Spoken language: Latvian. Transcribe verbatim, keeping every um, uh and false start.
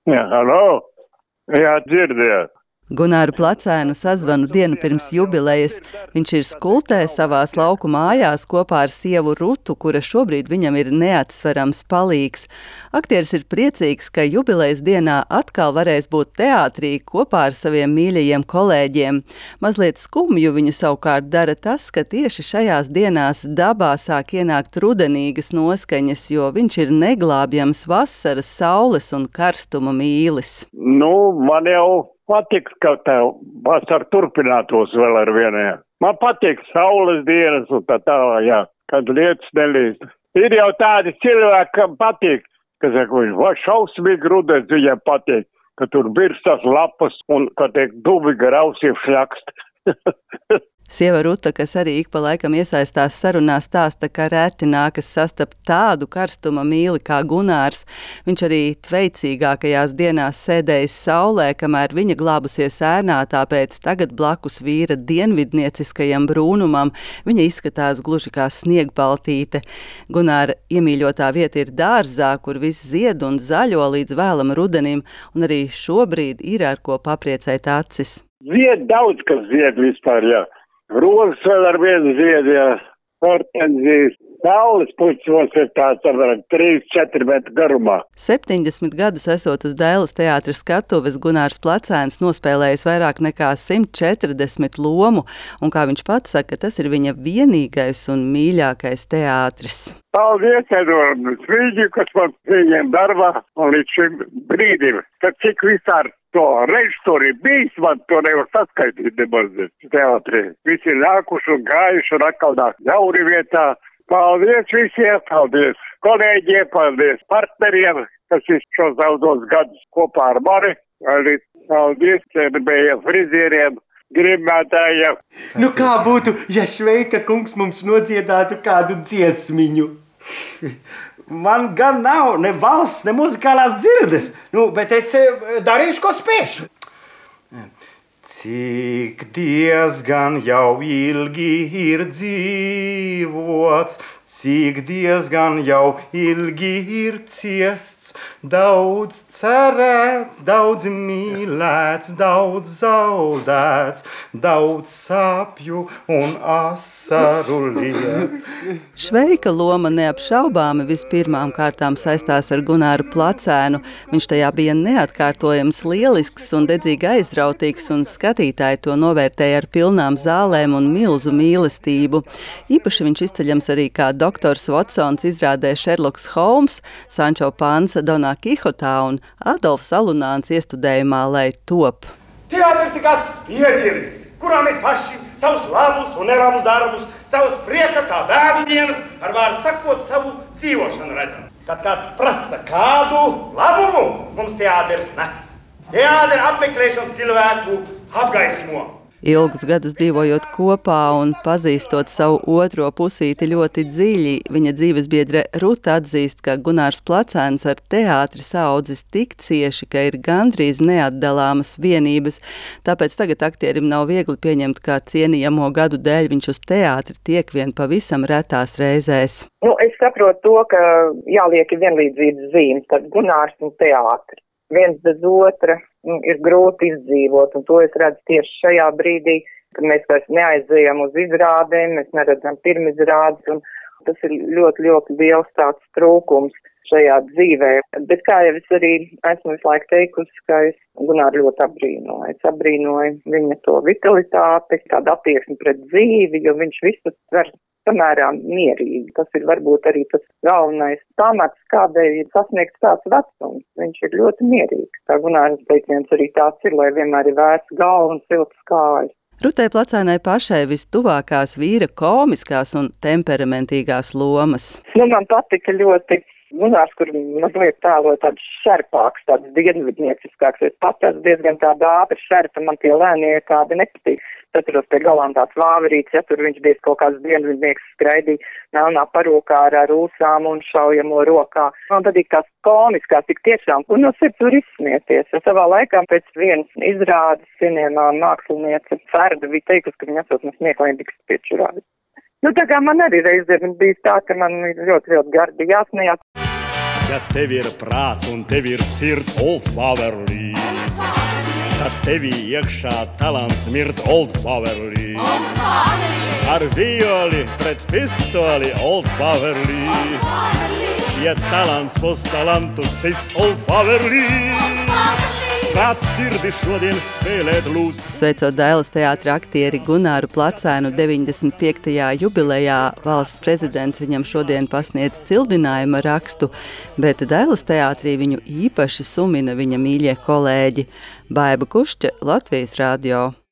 Jā, halo! Jā, dzirdējāt. Gunāru Placēnu sazvanu dienu pirms jubilejas. Viņš ir Skultē savās lauku mājās kopā ar sievu Rutu, kura šobrīd viņam ir neatsverams palīgs. Aktieris ir priecīgs, ka jubilejas dienā atkal varēs būt teātrī kopā ar saviem mīļajiem kolēģiem. Mazliet skumju viņu savukārt dara tas, ka tieši šajās dienās dabā sāk ienākt rudenīgas noskaņas, jo viņš ir neglābjams vasaras, saules un karstuma mīlis. Nu, man jau patīk, ka tā vasara turpinātos vēl ar vieniem. Man patīk saules dienas un tā tālāk, jā, kad lietas nelīst. Ir jau tādi cilvēki, kam patīk, ka saka, vai šausmīgi rudens viņiem patīk, ka tur birstas lapas un, ka tiek dubi gar ausiem šļakst. Sieva Ruta, kas arī ik pa laikam iesaistās sarunā, stāsta, ka reti nākas sastapt tādu karstuma mīli kā Gunārs. Viņš arī tveicīgākajās dienās sēdējis saulē, kamēr viņa glābusies ēnā, tāpēc tagad blakus vīra dienvidnieciskajam brūnumam viņa izskatās gluži kā sniegbaltīte. Gunāra iemīļotā vieta ir dārzā, kur viss zied un zaļo līdz vēlam rudenim, un arī šobrīd ir ar ko papriecēt acis. Zied daudz, kas zied vispār, jā. Rozes vēl ar vienu zied, jā. Hortenzijas. Saules puķos ir tāds, apmēram trīs četri metru garumā. septiņdesmit gadus esot uz Dailes teātra skatuves, Gunārs Placēns nospēlējis vairāk nekā simt četrdesmit lomu, un kā viņš pats saka, tas ir viņa vienīgais un mīļākais teātris. Paldies, Edvards, viņi, kas man pieņem darbā, un līdz šim brīdim, kad cik visār to reiz tur ir bijis, man to nevar saskaitīt nemaz teātrī. Visi ir nākuši un gājuši un atkal nāk jauni vietā. Paldies visiem, paldies kolēģiem, paldies partneriem, kas ir šos daudzos gadus kopā ar mani. Arī paldies cerbējiem, frizieriem, grimētājiem. Nu kā būtu, ja Šveika kungs mums nodziedātu kādu dziesmiņu? Man gan nav ne valsts, ne muzikālās dzirdes, nu, bet es darīšu, ko spēšu. Cik diezgan jau ilgi ir dzīvots, cik diezgan jau ilgi ir ciests, daudz cerēts, daudz mīlēts, daudz zaudēts, daudz sāpju un asaru lietas. Šveika loma neapšaubāmi vispirmām kārtām saistās ar Gunāru Placēnu. Viņš tajā bija neatkārtojams lielisks un dedzīgi aizrautīgs, un skatītāji to novērtēja ar pilnām zālēm un milzu mīlestību. Īpaši viņš izceļams arī kā doktors Watsons izrādē Šerloks Holms, Sančo Pansa Donā Kihotā un Adolfs Alunāns iestudējumā Lai top. Teātris ir kā spieģeris, kurā mēs paši savus labus un nerabus darbus, savus prieka kā bēdu dienas, ar vārdu sakot savu dzīvošanu redzam. Kad kāds prasa kādu labumu, mums teātris nes. Teātri apmeklēšana cilvēku apgaismo. Ilgus gadus dzīvojot kopā un pazīstot savu otro pusīti ļoti dziļi, viņa dzīvesbiedre Ruta atzīst, ka Gunārs Placēns ar teātri saudzis tik cieši, ka ir gandrīz neatdalāmas vienības. Tāpēc tagad aktierim nav viegli pieņemt, kā cienījamo gadu dēļ viņš uz teātri tiek vien pavisam retās reizēs. Nu, es saprotu to, ka jāliek vienlīdzības zīmes, tad Gunārs un teātri. Viens bez otra ir grūti izdzīvot, un to es redzu tieši šajā brīdī, kad mēs vairs neaizējam uz izrādēm, mēs neredzam pirmizrādes, un tas ir ļoti, ļoti liels tāds trūkums šajā dzīvē. Bet kā jau es arī esmu visu laiku teikusi, ka es Gunāru ļoti apbrīnoju. Es apbrīnoju viņa to vitalitāti, tādu attieksmi pret dzīvi, jo viņš visu tver samērā mierīgi. Tas ir varbūt arī tas galvenais pamats, kādēļ ir sasniegts tāds vecums. Viņš ir ļoti mierīgs. Tā Gunāras teiciens arī tāds ir, lai vienmēr ir vērts galva un siltas kājas. Rutai Placēnai pašai vistuvākās vīra komiskās un temperamentīgās lomas. Nu, man patika ļoti Gunārs, kur mazliet tēlo tāds šerpāks, tāds dienvidnieciskāks. Es pat esmu diezgan tāda ātri šerpa, man tie lēnie kādi nepatīk. Atceros pie galām tāds vāverīts, ja tur viņš bija kaut kāds dienvidnieks skraidīja melnā parūkā ar, ar ūsām un šaujamo rokā. Man patīk tās komiskās, tik tiešām, un no sirds var izsmieties. Ja savā laikā pēc vienas izrādes cienījamā māksliniece Ferda bija teikusi, ka viņa esot no smiekliem tiks piečurādi. Nu, tā kā man arī reizēm bija tā, ka man ļoti, ļoti gardi jāsmējās. Ja tev ir prāts un tev ir sirds, Old Flower Lee. Tad tevī iekšā talants mirdz, Old Flower Lee. Ar violi pret pistoli, Old Flower Lee. Ja talants pus talantu sist, Old Flower Lee. Kāds sirdi šodien spēlēt lūdzu. Sveicot Dailes teātra aktieri Gunāru Placēnu deviņdesmit piektajā jubilejā, valsts prezidents viņam šodien pasniedz cildinājuma rakstu, bet Dailes teātrī viņu īpaši sumina viņa mīļie kolēģi. Baiba Kušķa, Latvijas radio.